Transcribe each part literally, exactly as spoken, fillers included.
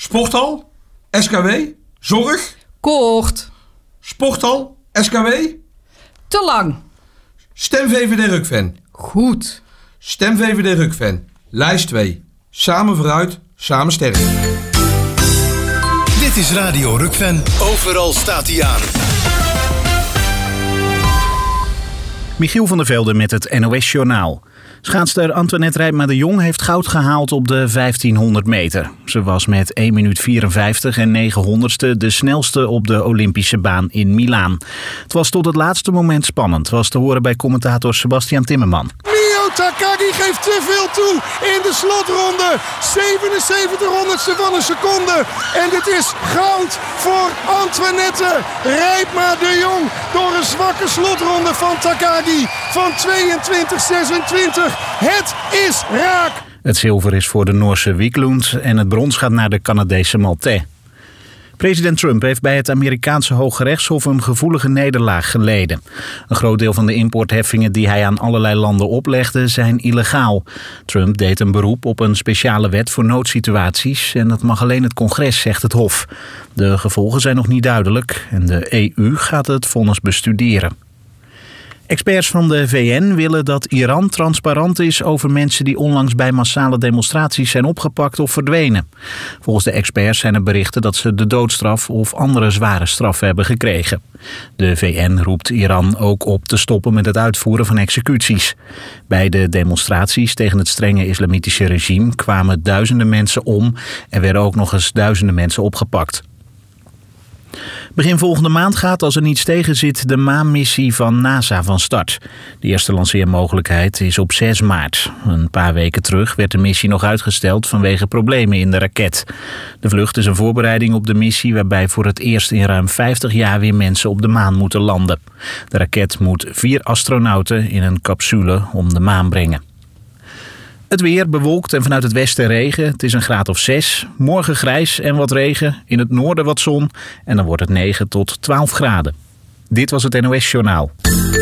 Sporthal, S K W, zorg. Kort. Sporthal, S K W. Te lang. Stem V V D Rukven. Goed. Stem V V D Rukven. Lijst twee. Samen vooruit, samen sterk. Dit is Radio Rukven. Overal staat hij aan. Michiel van der Velde met het N O S-journaal. Schaatster Antoinette Rijpma de Jong heeft goud gehaald op de vijftienhonderd meter. Ze was met één minuut vierenvijftig en negen honderdste de snelste op de Olympische baan in Milaan. Het was tot het laatste moment spannend, was te horen bij commentator Sebastian Timmerman. Mio Takagi geeft te veel toe in de slotronde. zevenenzeventig honderdste van een seconde. En dit is goud voor Antoinette Rijpma de Jong. Door een zwakke slotronde van Takagi van tweeëntwintig zesentwintig. Het is raak. Het zilver is voor de Noorse Wiklund en het brons gaat naar de Canadese Maltais. President Trump heeft bij het Amerikaanse Hoge Rechtshof een gevoelige nederlaag geleden. Een groot deel van de importheffingen die hij aan allerlei landen oplegde zijn illegaal. Trump deed een beroep op een speciale wet voor noodsituaties en dat mag alleen het congres, zegt het Hof. De gevolgen zijn nog niet duidelijk en de E U gaat het vonnis bestuderen. Experts van de V N willen dat Iran transparant is over mensen die onlangs bij massale demonstraties zijn opgepakt of verdwenen. Volgens de experts zijn er berichten dat ze de doodstraf of andere zware straffen hebben gekregen. De V N roept Iran ook op te stoppen met het uitvoeren van executies. Bij de demonstraties tegen het strenge islamitische regime kwamen duizenden mensen om en werden ook nog eens duizenden mensen opgepakt. Begin volgende maand gaat, als er niets tegen zit, de maanmissie van NASA van start. De eerste lanceermogelijkheid is op zes maart. Een paar weken terug werd de missie nog uitgesteld vanwege problemen in de raket. De vlucht is een voorbereiding op de missie waarbij voor het eerst in ruim vijftig jaar weer mensen op de maan moeten landen. De raket moet vier astronauten in een capsule om de maan brengen. Het weer bewolkt en vanuit het westen regen. Het is een graad of zes. Morgen grijs en wat regen. In het noorden wat zon. En dan wordt het negen tot twaalf graden. Dit was het N O S-journaal.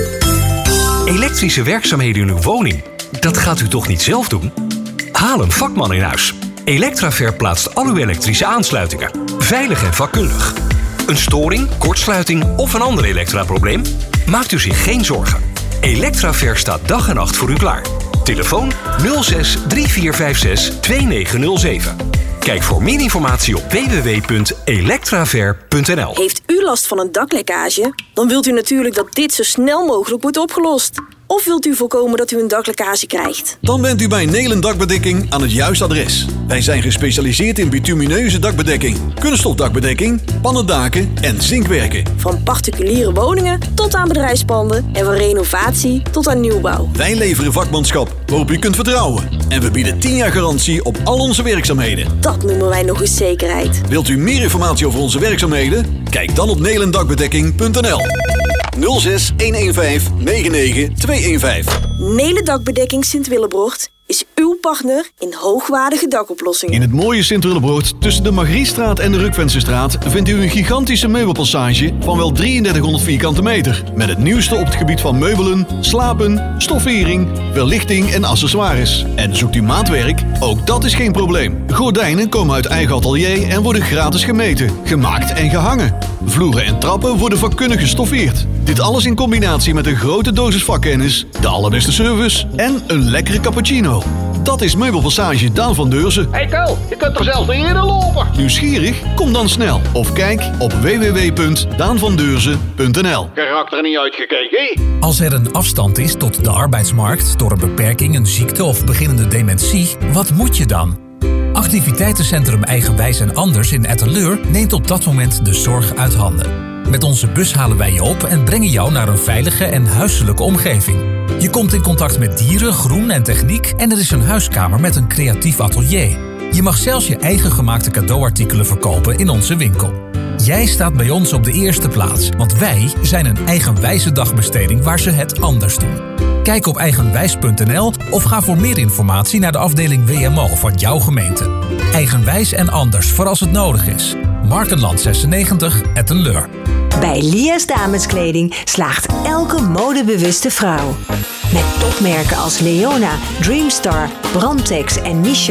Elektrische werkzaamheden in uw woning. Dat gaat u toch niet zelf doen? Haal een vakman in huis. Electraver plaatst al uw elektrische aansluitingen. Veilig en vakkundig. Een storing, kortsluiting of een ander elektraprobleem? Maakt u zich geen zorgen. Electraver staat dag en nacht voor u klaar. Telefoon nul zes drie vier vijf zes twee negen nul zeven. Kijk voor meer informatie op w w w punt electraver punt n l. Heeft u last van een daklekkage? Dan wilt u natuurlijk dat dit zo snel mogelijk wordt opgelost. Of wilt u voorkomen dat u een daklekkage krijgt? Dan bent u bij Nelen Dakbedekking aan het juiste adres. Wij zijn gespecialiseerd in bitumineuze dakbedekking, kunststofdakbedekking, pannendaken en zinkwerken. Van particuliere woningen tot aan bedrijfspanden en van renovatie tot aan nieuwbouw. Wij leveren vakmanschap waarop u kunt vertrouwen. En we bieden tien jaar garantie op al onze werkzaamheden. Dat noemen wij nog eens zekerheid. Wilt u meer informatie over onze werkzaamheden? Kijk dan op nelendakbedekking punt n l. nul zes een een vijf negen negen twee een vijf. Nelen Dakbedekking Sint-Willebroord is uw partner in hoogwaardige dakoplossingen. In het mooie Sint-Willebroord tussen de Margriestraat en de Rukvensenstraat vindt u een gigantische meubelpassage van wel drieëndertighonderd vierkante meter. Met het nieuwste op het gebied van meubelen, slapen, stoffering, verlichting en accessoires. En zoekt u maatwerk? Ook dat is geen probleem. Gordijnen komen uit eigen atelier en worden gratis gemeten, gemaakt en gehangen. Vloeren en trappen worden vakkundig gestoffeerd. Dit alles in combinatie met een grote dosis vakkennis, de allerbeste service en een lekkere cappuccino. Dat is Meubelpassage Daan van Deurzen. Hey Ko, je kunt er zelfs niet in lopen. Nieuwsgierig? Kom dan snel. Of kijk op w w w punt daan van deurzen punt n l. Karakter niet uitgekeken. Als er een afstand is tot de arbeidsmarkt door een beperking, een ziekte of beginnende dementie, wat moet je dan? Activiteitencentrum Eigenwijs en Anders in Etteleur neemt op dat moment de zorg uit handen. Met onze bus halen wij je op en brengen jou naar een veilige en huiselijke omgeving. Je komt in contact met dieren, groen en techniek en er is een huiskamer met een creatief atelier. Je mag zelfs je eigen gemaakte cadeauartikelen verkopen in onze winkel. Jij staat bij ons op de eerste plaats, want wij zijn een eigenwijze dagbesteding waar ze het anders doen. Kijk op eigenwijs punt n l of ga voor meer informatie naar de afdeling W M O van jouw gemeente. Eigenwijs en Anders voor als het nodig is. Markenland zesennegentig, Etteleur. Bij Lia's Dameskleding slaagt elke modebewuste vrouw. Met topmerken als Leona, Dreamstar, Brandtex en Misha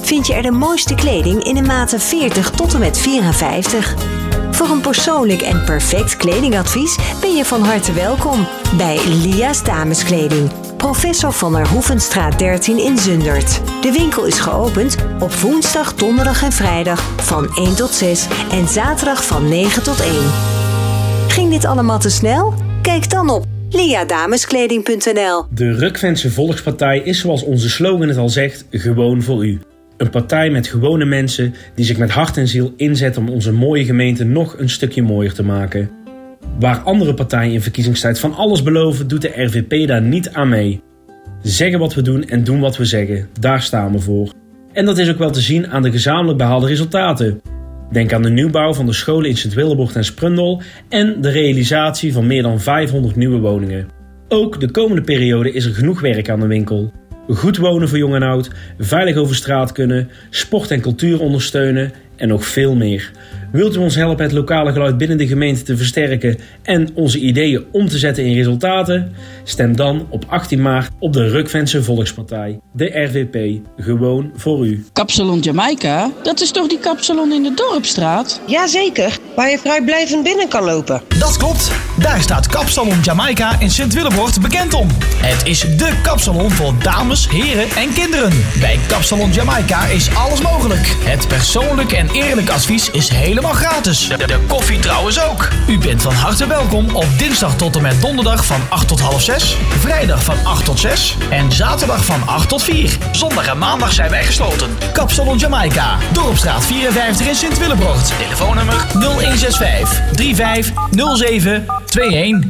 vind je er de mooiste kleding in de maten veertig tot en met vierenvijftig. Voor een persoonlijk en perfect kledingadvies ben je van harte welkom bij Lia's Dameskleding. Professor van der Hoevenstraat dertien in Zundert. De winkel is geopend op woensdag, donderdag en vrijdag van één tot zes en zaterdag van negen tot één. Ging dit allemaal te snel? Kijk dan op lia dameskleding punt n l. De Rukvense Volkspartij is, zoals onze slogan het al zegt, gewoon voor u. Een partij met gewone mensen die zich met hart en ziel inzetten om onze mooie gemeente nog een stukje mooier te maken. Waar andere partijen in verkiezingstijd van alles beloven, doet de R V P daar niet aan mee. Zeggen wat we doen en doen wat we zeggen, daar staan we voor. En dat is ook wel te zien aan de gezamenlijk behaalde resultaten. Denk aan de nieuwbouw van de scholen in Sint-Willebrocht en Sprundel en de realisatie van meer dan vijfhonderd nieuwe woningen. Ook de komende periode is er genoeg werk aan de winkel. Goed wonen voor jong en oud, veilig over straat kunnen, sport en cultuur ondersteunen en nog veel meer. Wilt u ons helpen het lokale geluid binnen de gemeente te versterken en onze ideeën om te zetten in resultaten? Stem dan op achttien maart op de Rukvense Volkspartij. De R V P, gewoon voor u. Kapsalon Jamaica, dat is toch die kapsalon in de Dorpstraat? Jazeker, waar je vrijblijvend binnen kan lopen. Dat klopt, daar staat Kapsalon Jamaica in Sint-Willebrocht bekend om. Het is dé kapsalon voor dames, heren en kinderen. Bij Kapsalon Jamaica is alles mogelijk. Het persoonlijk en eerlijk advies is helemaal gratis. De, de koffie trouwens ook. U bent van harte welkom op dinsdag tot en met donderdag van acht tot half zes, vrijdag van acht tot zes en zaterdag van acht tot vier. Zondag en maandag zijn wij gesloten. Kapsalon Jamaica, Dorpstraat vierenvijftig in Sint-Willebrocht. Telefoonnummer nul een zes vijf drie vijf nul zeven twee een.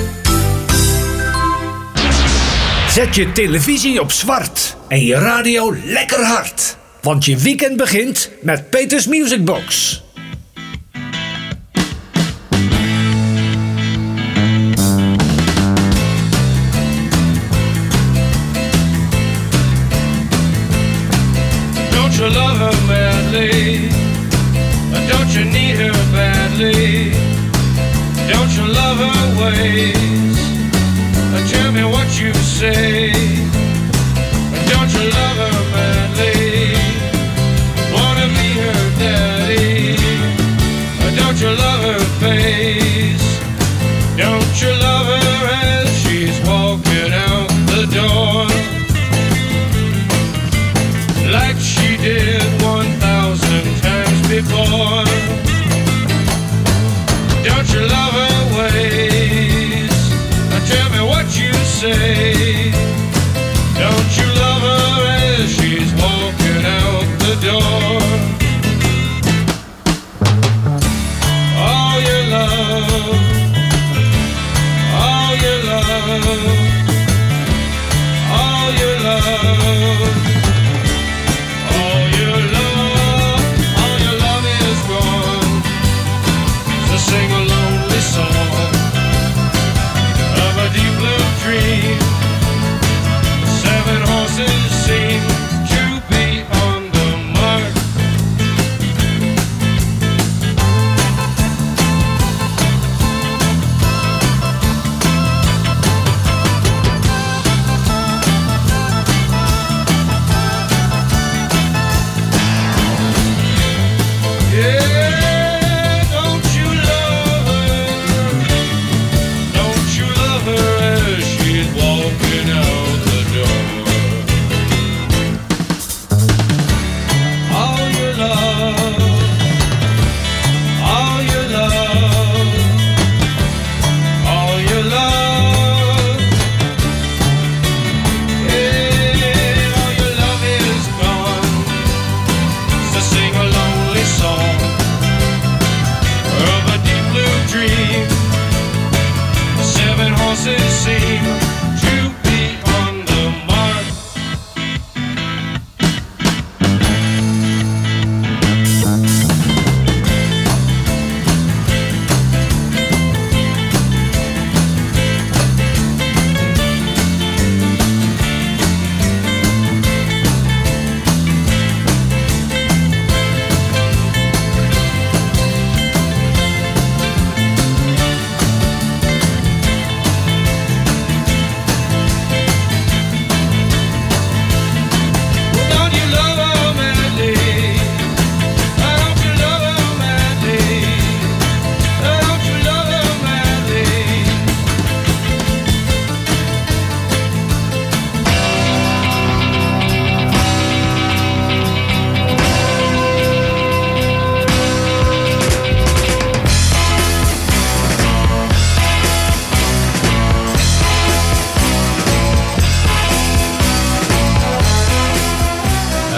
Zet je televisie op zwart en je radio lekker hard. Want je weekend begint met Peters Music Box. Don't you love her madly? Don't you need her badly? Don't you love her ways? Tell me what you say. Don't you love her madly? Wanna be her daddy? Don't you love her face? Don't you love her as she's walking out the door? Like she did one thousand times before. Don't you love her ways? Tell me what you say. Don't you love her as she's walking out the door? All your love, all your love, all your love, all your love, all your love is gone. So sing a lonely song of a deep blue dream. Seven horses seem to be on the mark. Yeah, don't you love her? Don't you love her as she's walking out the door? All your love, all your love, all your love. Yeah, all your love is gone. So sing a lonely song of a deep blue dream. Seven horses seem to be on the mark.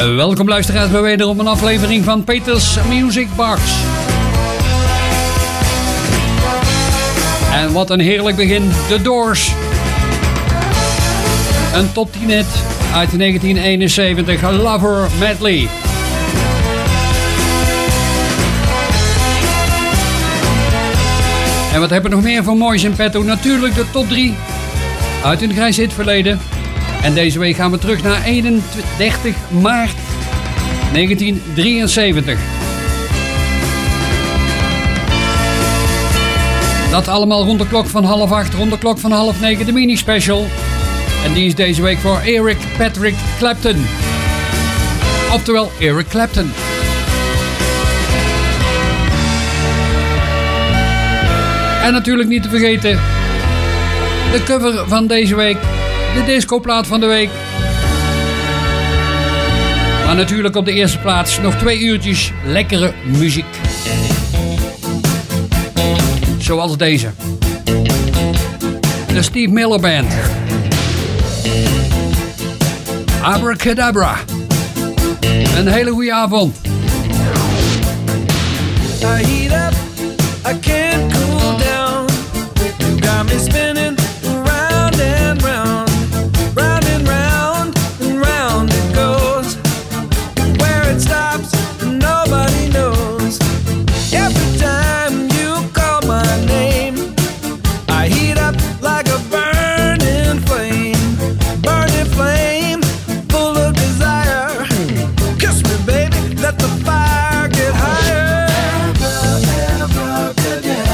Uh, welkom luisteraars bij wederom een aflevering van Peters Music Box. En wat een heerlijk begin, The Doors. Een top tien hit uit negentien eenenzeventig, Lover Medley. En wat hebben we nog meer voor moois in petto? Natuurlijk de top drie uit een grijs hitverleden. En deze week gaan we terug naar eenendertig maart negentien drieënzeventig. Dat allemaal rond de klok van half acht, rond de klok van half negen de mini-special. En die is deze week voor Eric Patrick Clapton. Oftewel Eric Clapton. En natuurlijk niet te vergeten de cover van deze week. De discoplaat van de week. Maar natuurlijk op de eerste plaats nog twee uurtjes lekkere muziek. Zoals deze. De Steve Miller Band. Abracadabra. Een hele goede avond. I heat up, I can't cool down. You got me spinning round and round. Round and round and round it goes. Where it stops, nobody knows. Every time you call my name, I heat up like a burning flame. Burning flame, full of desire. Kiss me, baby, let the fire get higher.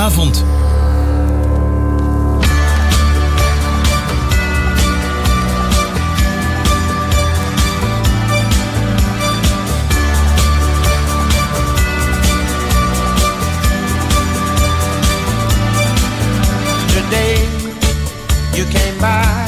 avond. Today you came by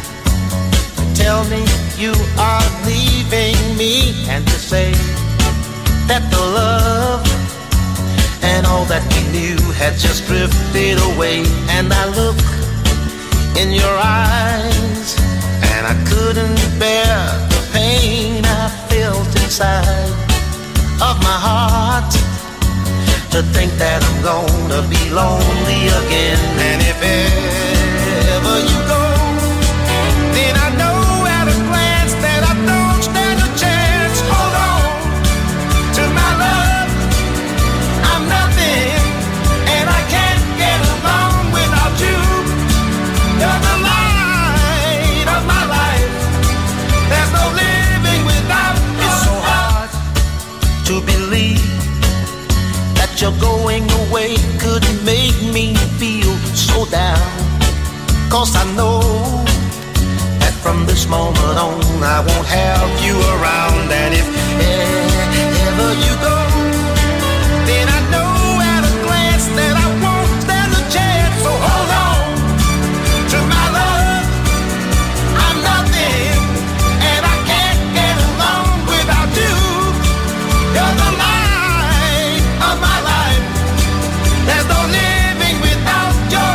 to tell me you are leaving me, and to say that the love and all that we knew had just drifted away. And I look in your eyes and I couldn't bear the pain I felt inside of my heart, to think that I'm gonna be lonely again. And if ever you go, then I know at a glance that I don't stand a chance. Hold on to my love, I'm nothing, and I can't get along without you. You're the light of my life, there's no living without you. It's so hard to believe that you're going away could make me feel so down, 'cause I know that from this moment on I won't have you around. And if ever you go, then I know at a glance that I won't stand a chance. So hold on to my love, I'm nothing, and I can't get along without you. You're the light of my life, there's no living without your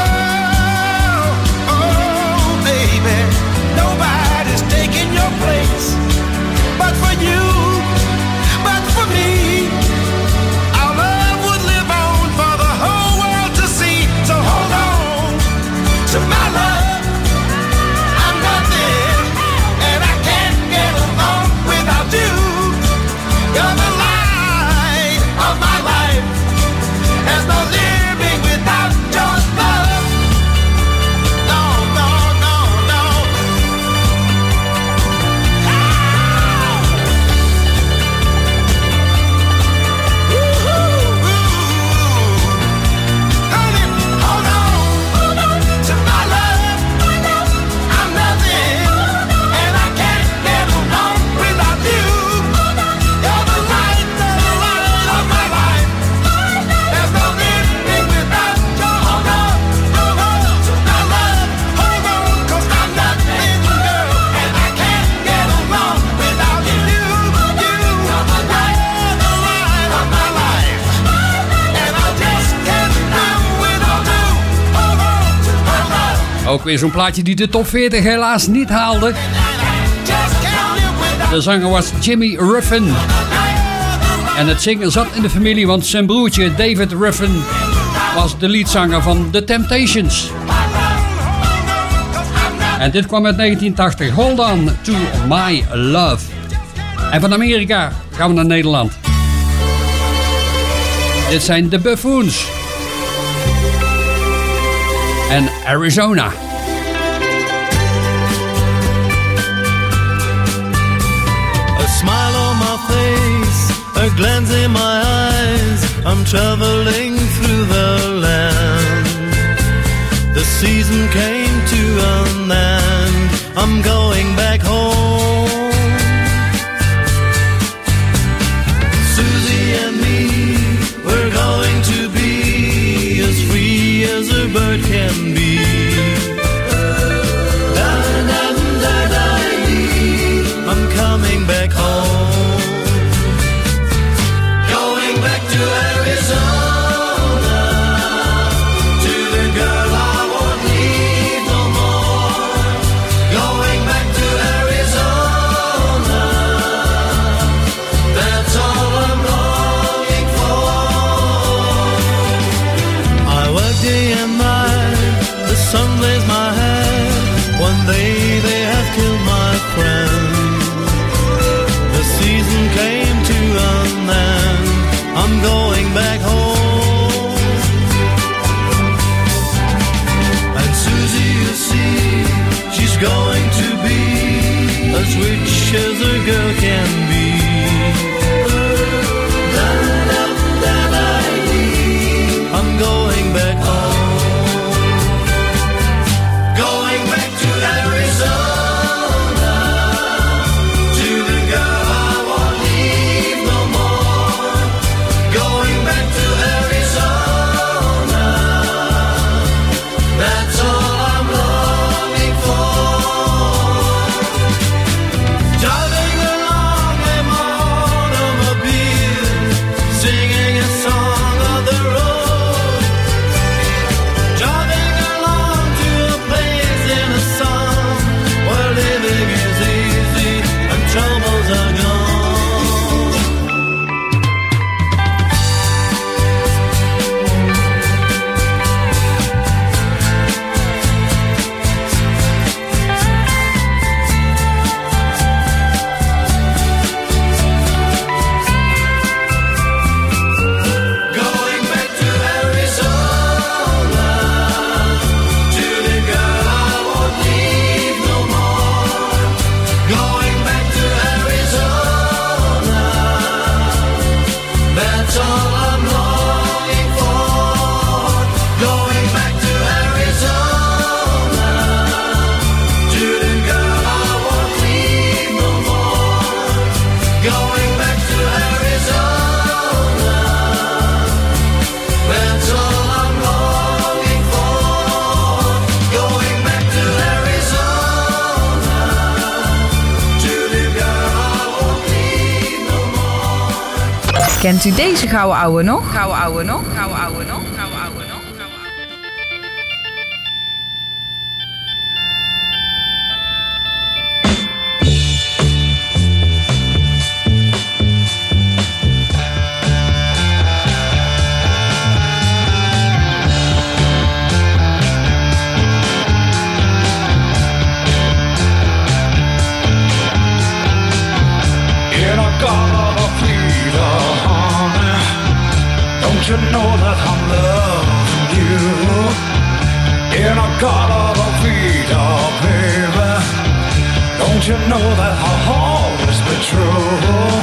love. Oh, baby, nobody's taking your place but for you, but for me. Our love would live on for the whole world to see. So hold on to my love, I'm nothing, and I can't get along without you. You're the light of my life, there's no living without your love. No, no, no, no. Honey, hold on, hold on to my love. I'm nothing, and I can't get along without you. You're the light, the light of my life, there's no living without your. Hold on, hold on to my love. Hold on, 'cause I'm nothing, girl, and I can't get along without you. You, you're the light, the light of my life, and I just can't live without you. Hold on to my love. Ook weer zo'n plaatje die de top veertig helaas niet haalde. De zanger was Jimmy Ruffin. En het zingen zat in de familie, want zijn broertje David Ruffin was de leadzanger van The Temptations. En dit kwam uit negentien tachtig. Hold on to my love. En van Amerika gaan we naar Nederland. Dit zijn de Buffoons. En Arizona. A smile on my face, a glance in my eyes. I'm traveling through the land. The season came to an end. I'm going back home. Susie and me, we're going to be as free as a bird can be. I'm coming back home. Going back to Arizona, to the girl I won't leave no more. Going back to Arizona, that's all I'm longing for. I work day and night, the sun blaze my head. One day they have killed my friend. The season came to an end. I'm going back home. And Susie, you see, she's going to be as rich as a girl can be. I'm going Kent u deze gouden ouwe nog? Gouden ouwe nog, gouden ouwe nog, gouden ouwe nog. Don't you know that I'm loving you? In a garden of Vida, baby. Don't you know that I'll always be true?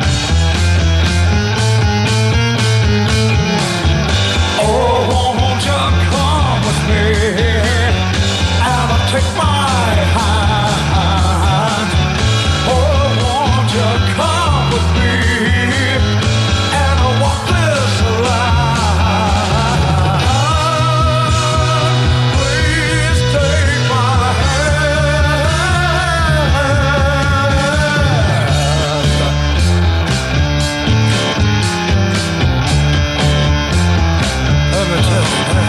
Oh, won't you come with me and I'll take my hand? Oh, won't you come with me and I'll walk this line? Please take my hand. Let me tell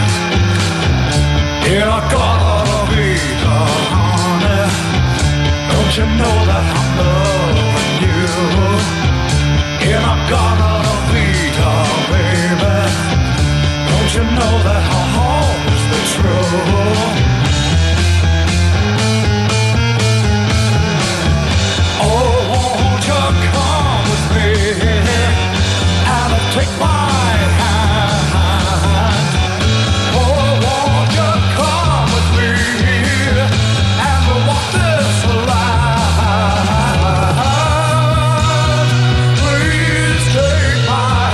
you, in a garden of Eden, honey, don't you know that I'm loving you? In a garden of Eden, baby, don't you know that I'll always be true? Oh, won't you come with me and take my hand? Oh, won't you come with me and we'll walk this line? Please take my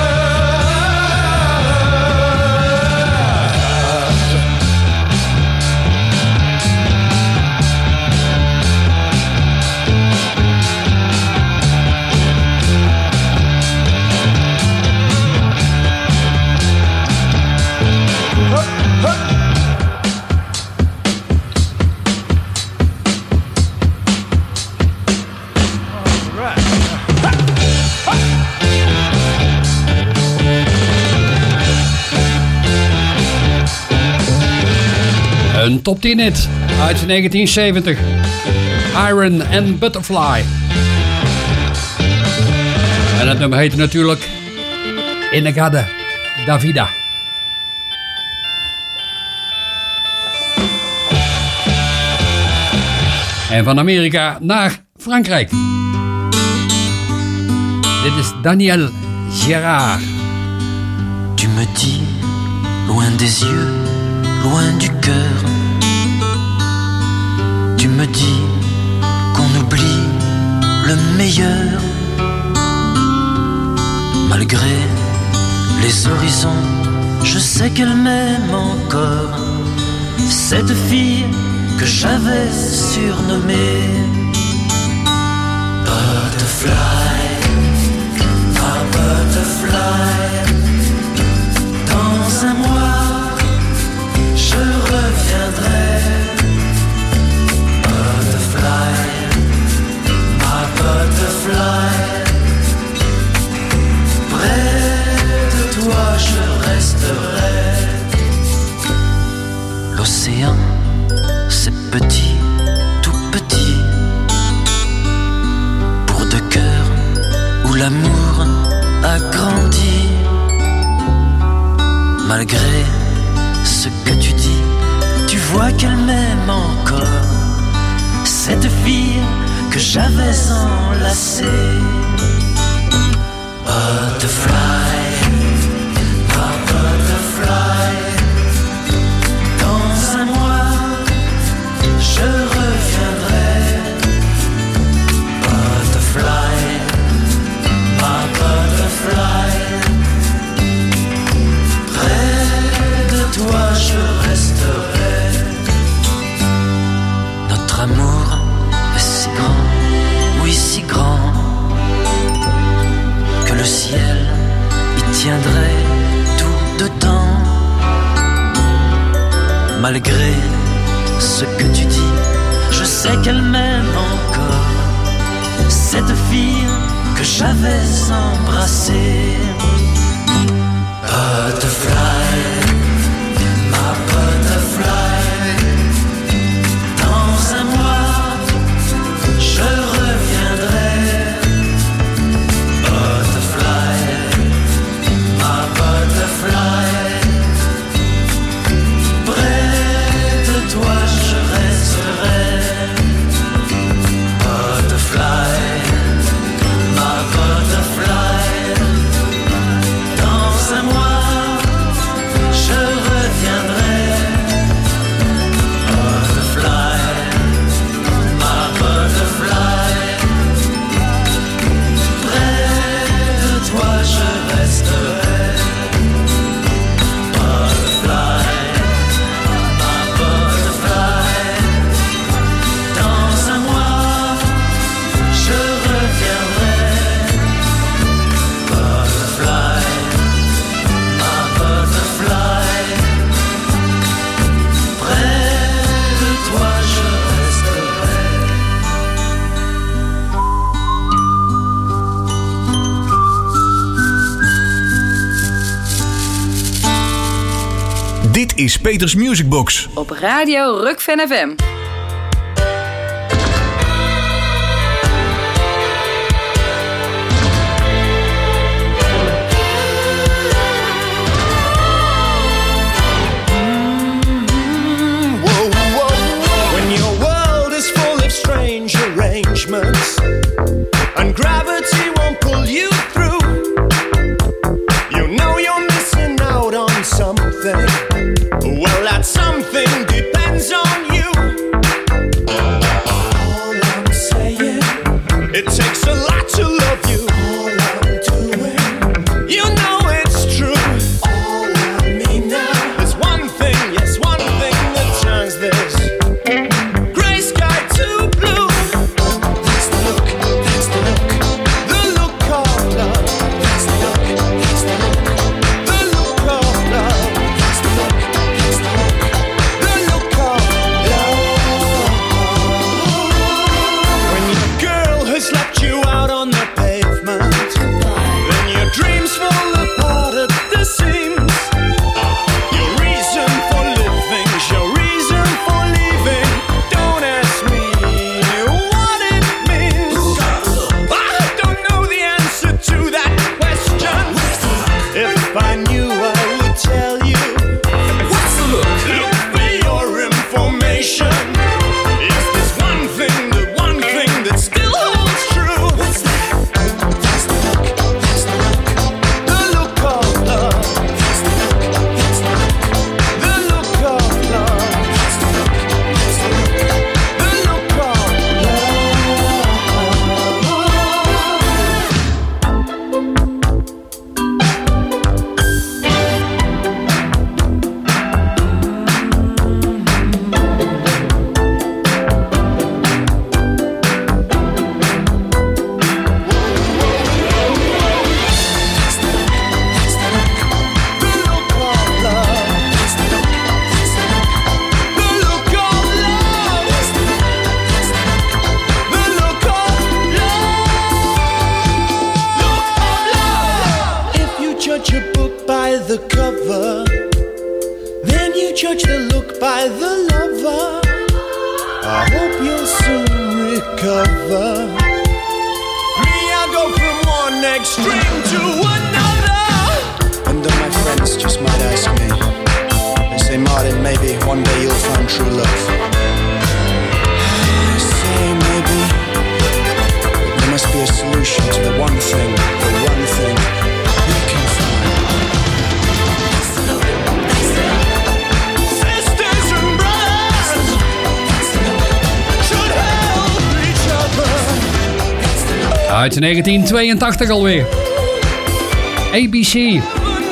Een top tien hit uit negentien zeventig. Iron and Butterfly. En het nummer heette natuurlijk Inagada Davida. En van Amerika naar Frankrijk. Dit is Daniel Gérard. Tu me dis, loin des yeux, loin du cœur. Tu me dis qu'on oublie le meilleur. Malgré les horizons, je sais qu'elle m'aime encore. Cette fille que j'avais surnommée Butterfly, ma butterfly. Dans un mois, je reviendrai. Butterfly, ma butterfly. Près de toi je resterai. L'océan, c'est petit, tout petit. Pour deux cœurs où l'amour a grandi. Malgré ce que tu dis, tu vois qu'elle m'aime encore. Cette fille que j'avais enlacée. Butterfly, ma butterfly. Dans un mois, je reviendrai. Butterfly, ma butterfly. Près de toi je resterai. Notre amour est si grand, oui si grand, que le ciel y tiendrait tout dedans. Malgré ce que tu dis, je sais qu'elle m'aime encore. Cette fille que j'avais embrassé. Butterfly, ma butterfly, dans un mois je reviendrai. Butterfly, ma butterfly, près de toi je resterai. Butterfly, ma butterfly, dans un mois je reviendrai. Butterfly, ma butterfly, près de toi je resterai. Butterfly, ma butterfly, dans un mois je reviendrai. Butterfly, ma butterfly, près de toi je resterai. Dit is Peters Music Box. Op Radio Rukfan F M. When your world is full of strange arrangements and gravity won't pull you through, you know you're missing out on something. Well, that something depends on you. All I'm saying, it takes a lot to love you. All I'm doing, you know it's true. All I mean now, there's one thing, yes, one thing that turns this gray sky to blue. That's the look, that's the look, the look of love. That's the look, that's the look, the look of love. That's the look, that's the look, the look of love. When your girl has left you out on the pavement, then your dreams fall apart at the seams. Your reason for living, your reason for leaving. Don't ask me what it means. I don't know the answer to that question. If I knew, I would tell you. What's the look? Look for your information. Is this one thing, the one thing that still holds true? What's that? That's the look, that's the look, the look of love. That's the look, that's the look, the look of love. That's the look, that's the look, the look of If you judge a book by the cover, then you judge the look by the lover. I hope you'll soon recover. Me, I go from one extreme to another. And then my friends just might ask me, they say, Martin, maybe one day you'll find true love. I say maybe, but there must be a solution to the one thing, the one thing we can find. Sisters and brothers should help each other. Uit negentien tweeëntachtig alweer. A B C.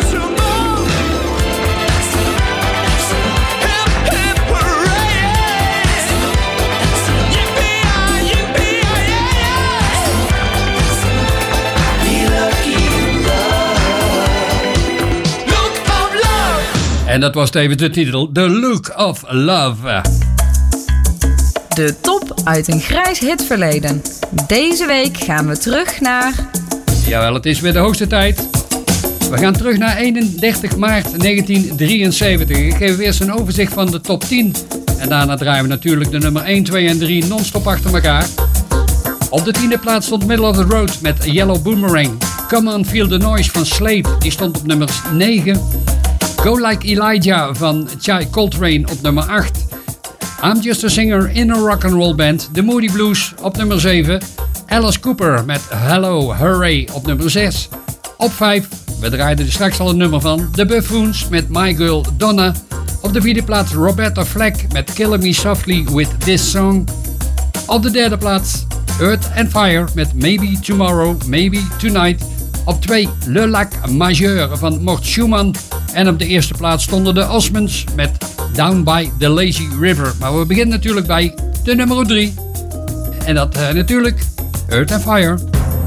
En dat was tevens de titel The Look of Love. De top uit een grijs hitverleden. Deze week gaan we terug naar... Jawel, het is weer de hoogste tijd. We gaan terug naar eenendertig maart negentien drieënzeventig. Ik geef eerst een overzicht van de top tien. En daarna draaien we natuurlijk de nummer één, twee en drie non-stop achter elkaar. Op de tiende plaats stond Middle of the Road met Yellow Boomerang. Come On Feel the Noise van Slade, die stond op nummer negen. Go Like Elijah van Chai Coltrane op nummer acht. I'm Just a Singer in a Rock'n'Roll Band, The Moody Blues op nummer zeven. Alice Cooper met Hello Hooray op nummer zes. Op vijf, we draaiden er straks al een nummer van, The Buffoons met My Girl Donna. Op de vierde plaats Roberta Flack met Killing Me Softly With This Song. Op de derde plaats Earth and Fire met Maybe Tomorrow, Maybe Tonight. Op twee Le Lac Majeur van Mort Schumann. En op de eerste plaats stonden de Osmonds met Down by the Lazy River. Maar we beginnen natuurlijk bij de nummer drie. En dat uh, natuurlijk Earth and Fire.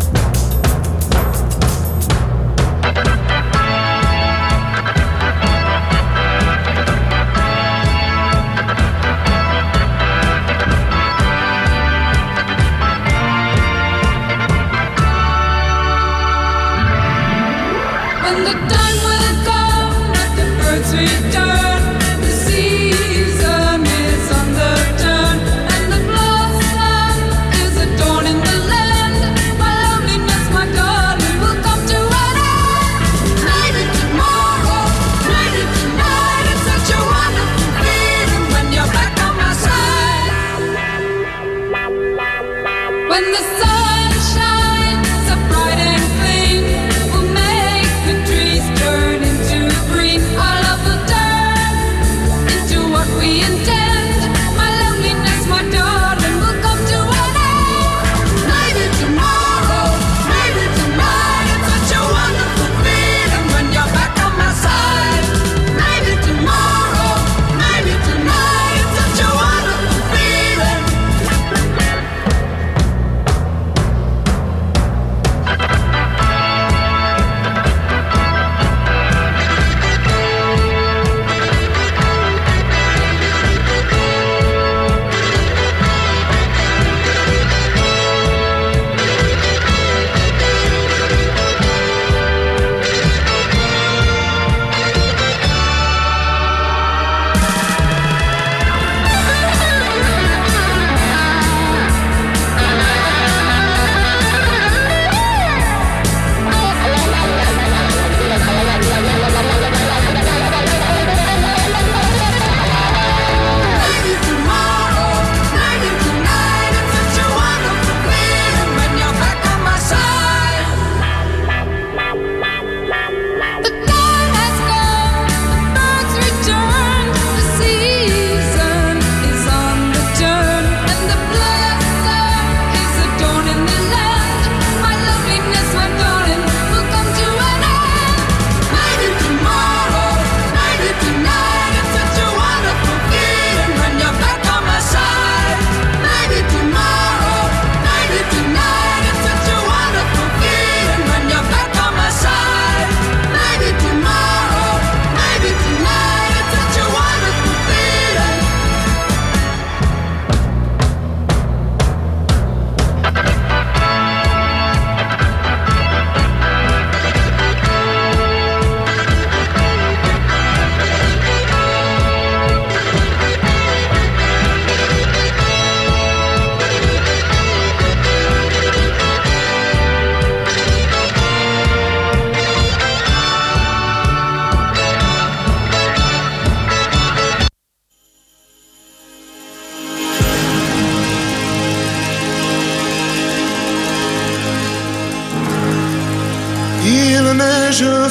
neige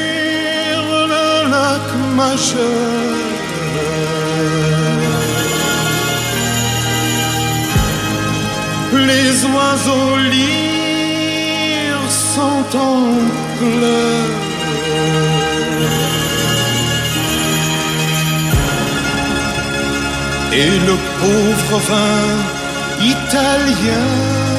sur le lac Majeur. Les oiseaux lyres sont en pleurs. Et le pauvre vin italien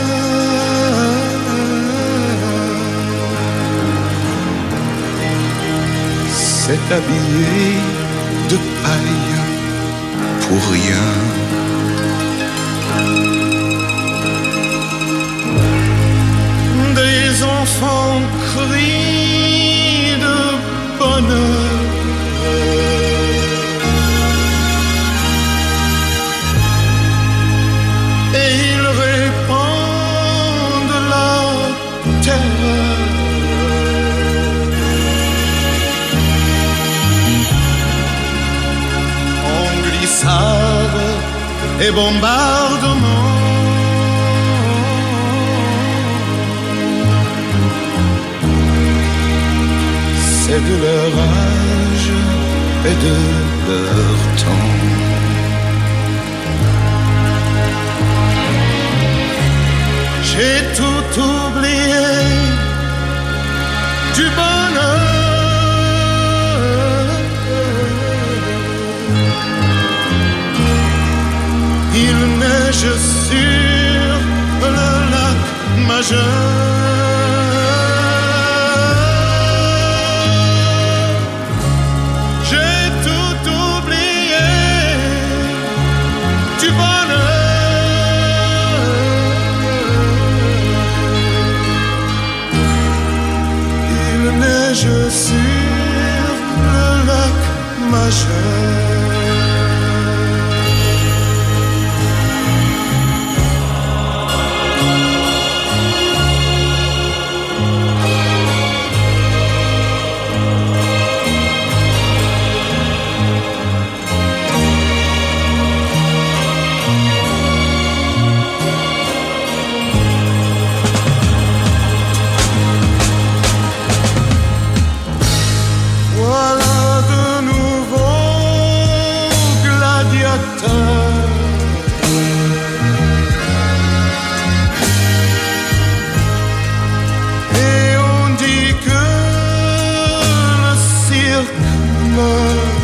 s'est habillé de paille pour rien. les enfants crient de bonheur. Et ils répandent la terreur. En glissade et bombardement, c'est de leur âge et de leur temps. J'ai tout oublié du bonheur. Il neige sur le lac Majeur. J'ai tout oublié du bonheur. Il neige sur le lac Majeur. Voilà de nouveaux gladiateurs. Et on dit que le cirque meurt.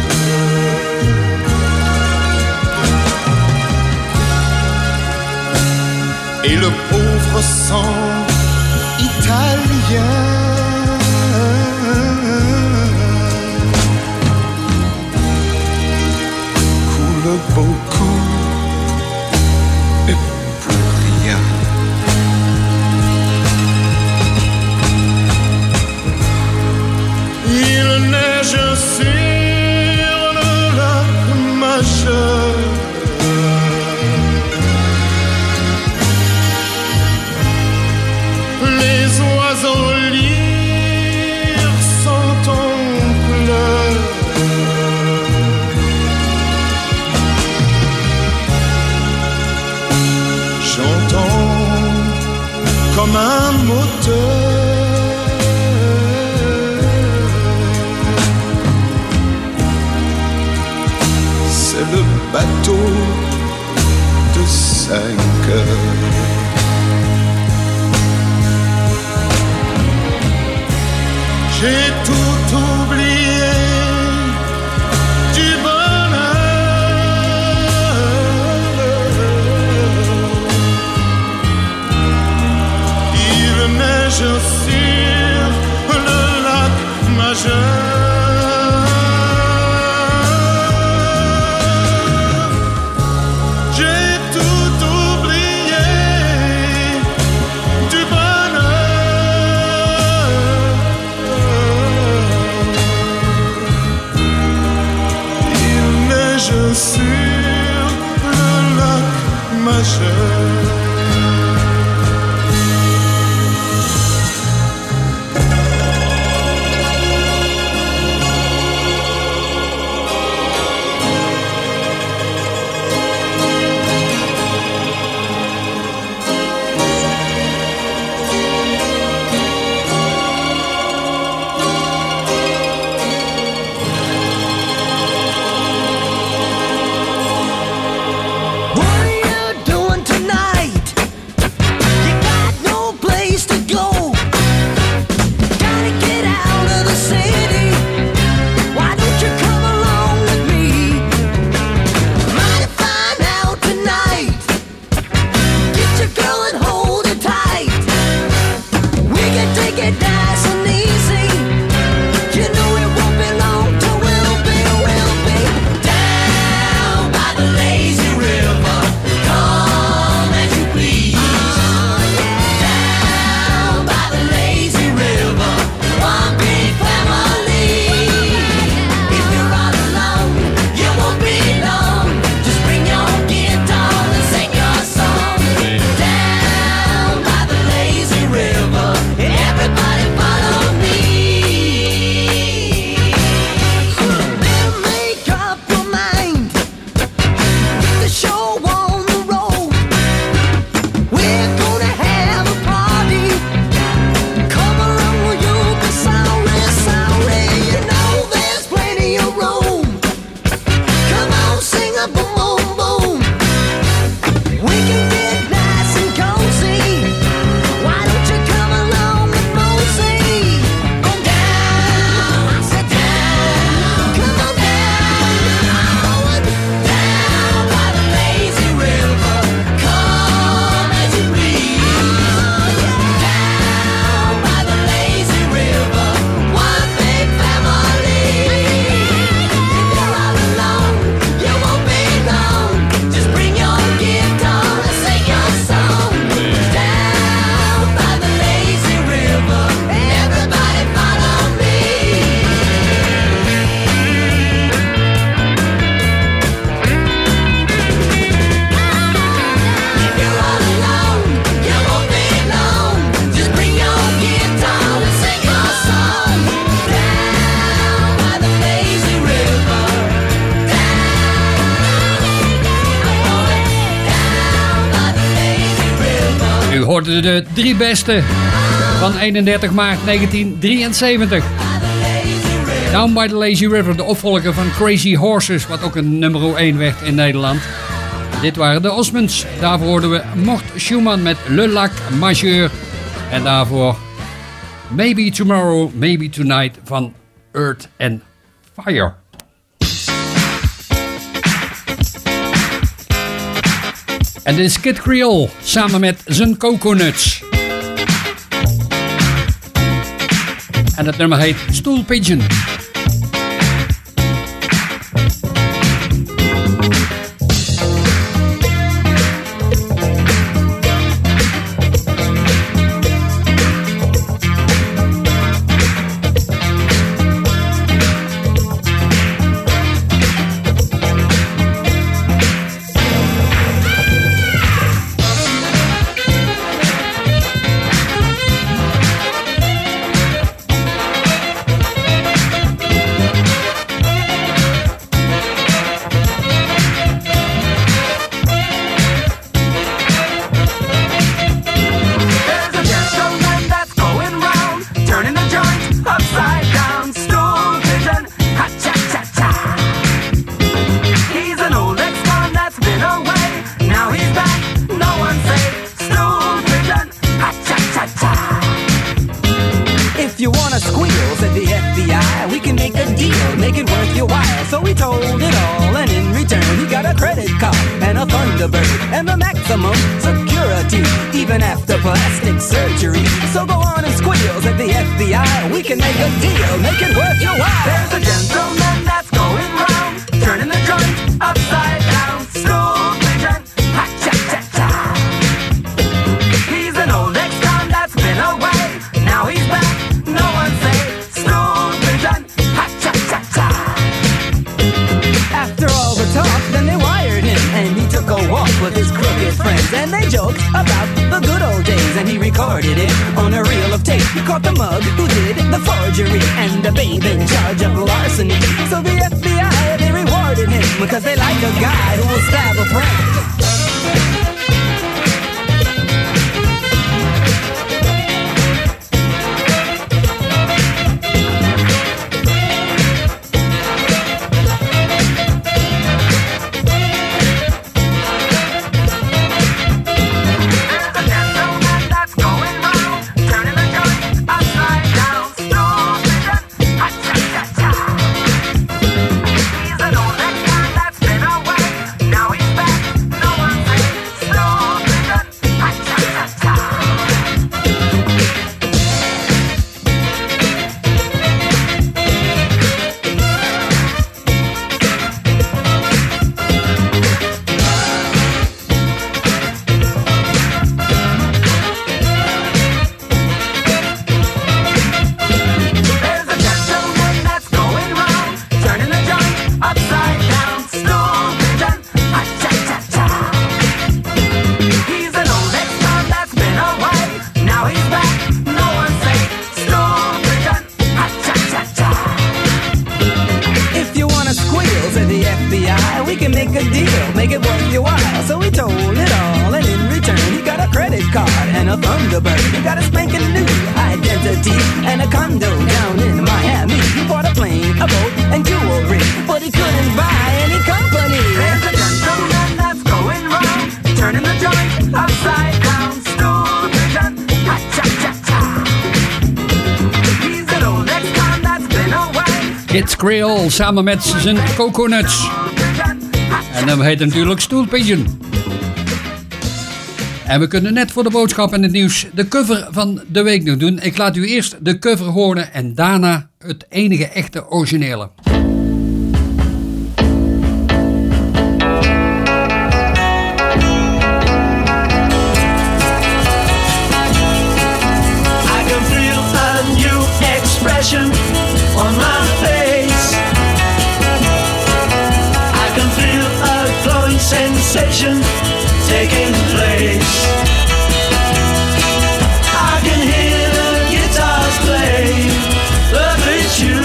Et le pauvre sang italien coule beaucoup et pour rien. Il neige sur le lac Majeur. Les oiseaux lyres sont en pleurs. J'entends comme un moteur. C'est le bateau de cinq heures. J'ai tout oublié du bonheur. Il neige sur le lac Majeur. J'ai tout oublié du bonheur. hoorde de drie beste van eenendertig maart negentien drieënzeventig. Down by the Lazy River, de opvolger van Crazy Horses, wat ook een nummer één werd in Nederland. Dit waren de Osmonds. Daarvoor hoorden we Mort Schumann met Le Lac Majeur. En daarvoor Maybe Tomorrow, Maybe Tonight van Earth and Fire. En dit is Kid Creole samen met zijn Coconuts. En het nummer heet Stool Pigeon. Creole samen met zijn Coconuts. En dan heet het natuurlijk Stool Pigeon. En we kunnen net voor de boodschap en het nieuws de cover van de week nog doen. Ik laat u eerst de cover horen en daarna het enige echte originele. I can feel a new expression on my face. I can feel a glowing sensation taking place. I can hear the guitars play lovely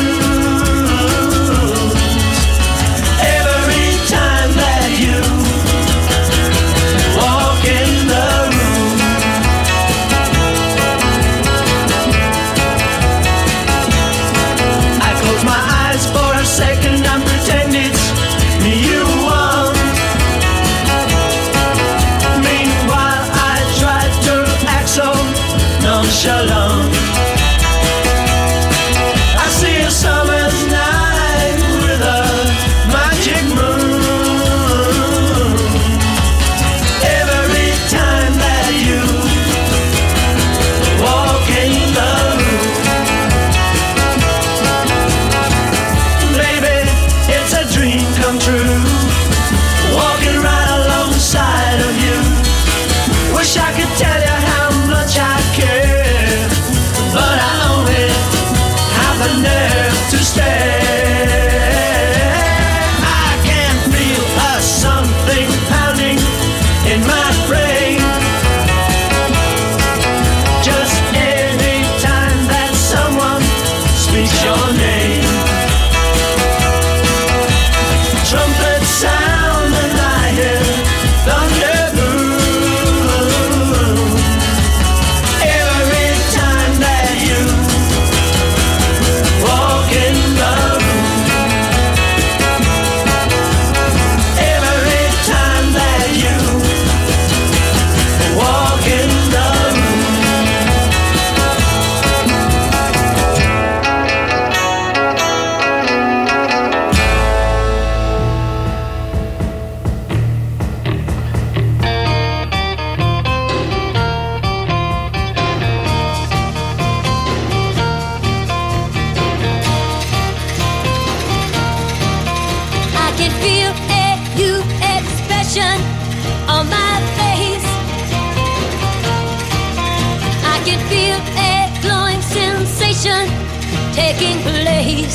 tunes every time that you walk in the room. taking place.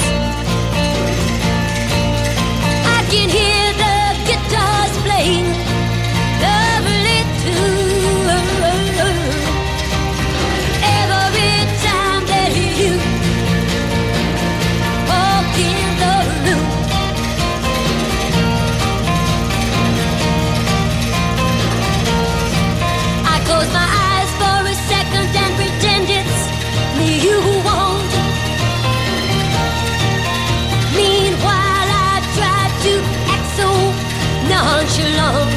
I can hear the guitars playing lovely tune. Every time that you walk in the room, I close my eyes for a second and pretend it's me you want. Meanwhile, I try to act so nonchalant.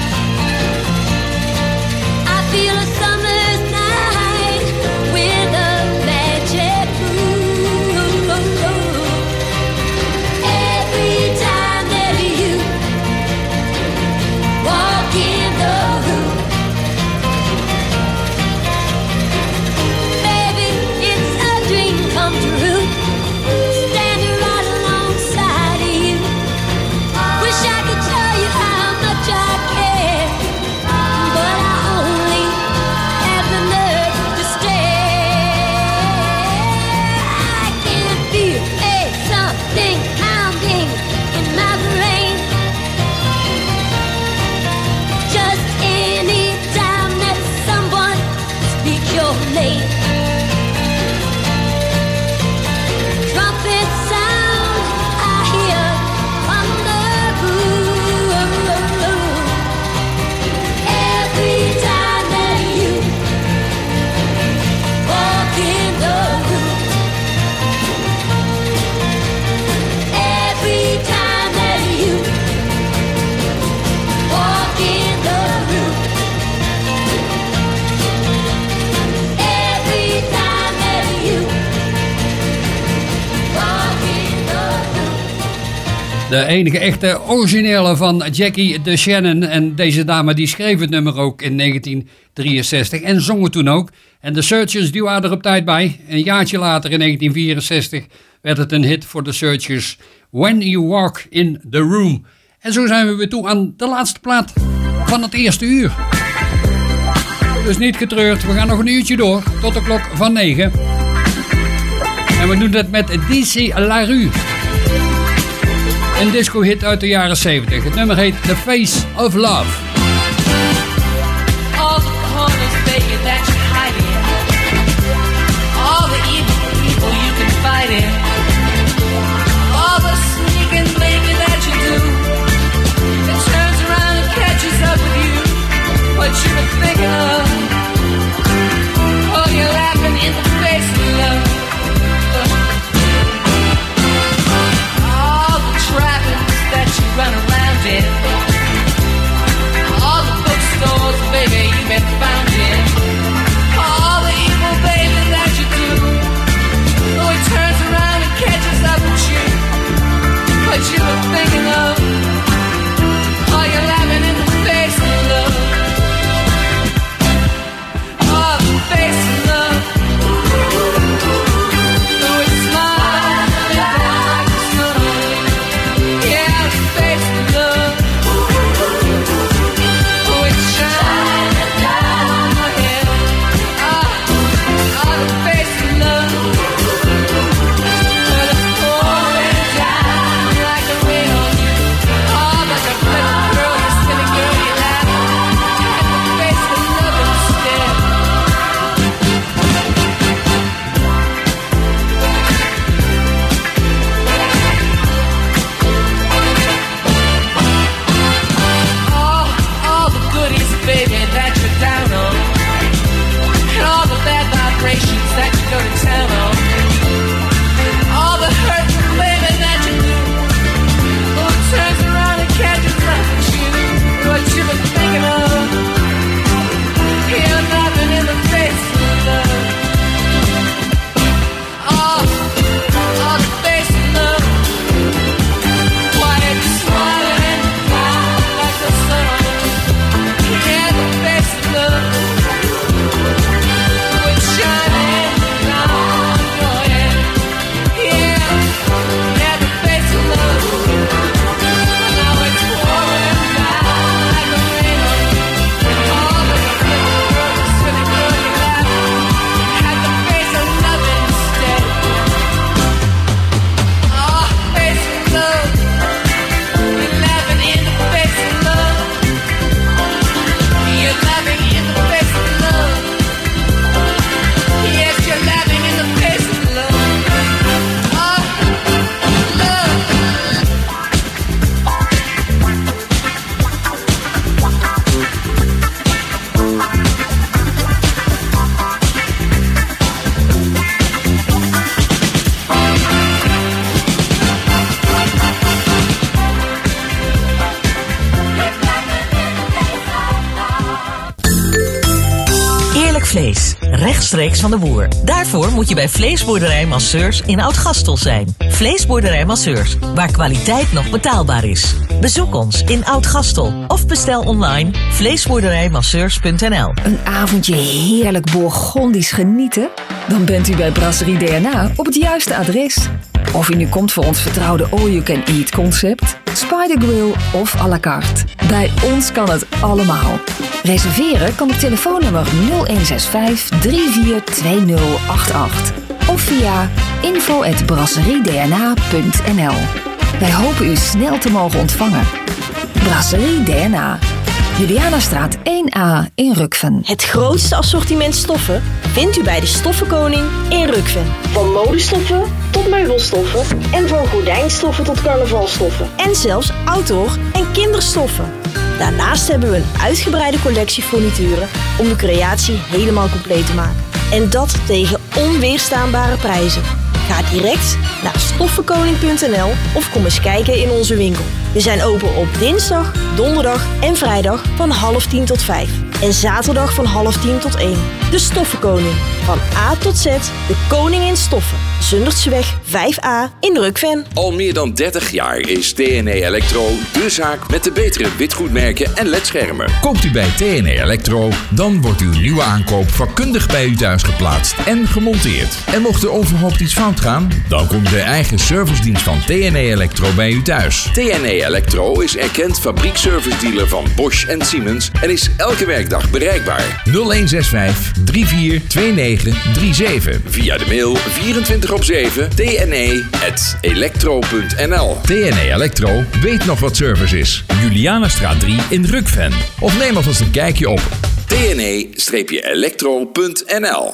I feel a summer's night with a magic moon. Every time that you walk in the room, baby, it's a dream come true. Standing right alongside of you. Wish I could tell you how much I care, but I only have the nerve to stare. I can feel a something pounding in my brain. Just any time that someone speaks your name. Trumpet sound I hear from the room. Every time that you walk in the room. Every time that you walk in the room. Every time that you walk in the room. De enige echte originele van Jackie de Shannon. En deze dame die schreef het nummer ook in negentien drieënzestig en zong het toen ook. En de Searchers die waren er op tijd bij. Een jaartje later in negentien vierenzestig werd het een hit voor de Searchers. When You Walk in the Room. En zo zijn we weer toe aan de laatste plaat van het eerste uur. Dus niet getreurd, we gaan nog een uurtje door tot de klok van negen. En we doen dat met D'ici la Rue. Een disco-hit uit de jaren zeventig. Het nummer heet The Face of Love. All the corners, baby, that you hide in. All the evil people you can fight in. All the sneaking, baby, that you do. It turns around and catches up with you. What you were thinking of. Oh, you're laughing in the face of love. All the trappings that you run around in. vlees, rechtstreeks van de boer. Daarvoor moet je bij Vleesboerderij Masseurs in Oud-Gastel zijn. Vleesboerderij Masseurs, waar kwaliteit nog betaalbaar is. Bezoek ons in Oud-Gastel of bestel online vleesboerderijmasseurs punt n l. Een avondje heerlijk Bourgondisch genieten? Dan bent u bij Brasserie D N A op het juiste adres. Of u nu komt voor ons vertrouwde all-you-can-eat concept, Spider Grill of à la carte. Bij ons kan het allemaal. Reserveren kan op telefoonnummer nul een zes vijf drie vier twee nul acht acht of via info at brasseriedna punt n l. Wij hopen u snel te mogen ontvangen. Brasserie D N A. Julianastraat één A in Rukven. Het grootste assortiment stoffen vindt u bij de Stoffenkoning in Rukven. Van modestoffen tot meubelstoffen en van gordijnstoffen tot carnavalstoffen. En zelfs outdoor- en kinderstoffen. Daarnaast hebben we een uitgebreide collectie furnituren om de creatie helemaal compleet te maken. En dat tegen onweerstaanbare prijzen. Ga direct naar stoffenkoning punt n l of kom eens kijken in onze winkel. We zijn open op dinsdag, donderdag en vrijdag van half tien tot vijf. En zaterdag van half tien tot één. De Stoffenkoning. Van A tot Z, de koning in stoffen. Zundertseweg vijf A in Rukven. Al meer dan dertig jaar is T N E Electro de zaak met de betere witgoedmerken en ledschermen. Koopt u bij T N E Electro, dan wordt uw nieuwe aankoop vakkundig bij u thuis geplaatst en gemonteerd. En mocht er overhoop iets fout gaan, dan komt de eigen servicedienst van T N E Electro bij u thuis. T N E Electro is erkend fabriekservice-dealer van Bosch en Siemens en is elke werkdag bereikbaar. nul een zes vijf drie vier twee negen drie zeven. Via de mail vierentwintig op zeven t n e at electro punt n l. T N E Electro weet nog wat service is. Julianastraat drie in Rukven. Of neem alvast een kijkje op T N E electro punt n l.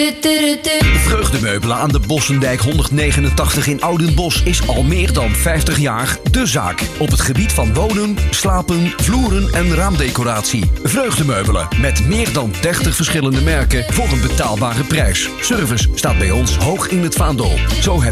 De Vreugdemeubelen aan de Bossendijk honderdnegenentachtig in Oudenbosch is al meer dan vijftig jaar de zaak. Op het gebied van wonen, slapen, vloeren en raamdecoratie. Vreugdemeubelen met meer dan dertig verschillende merken voor een betaalbare prijs. Service staat bij ons hoog in het vaandel. Zo heb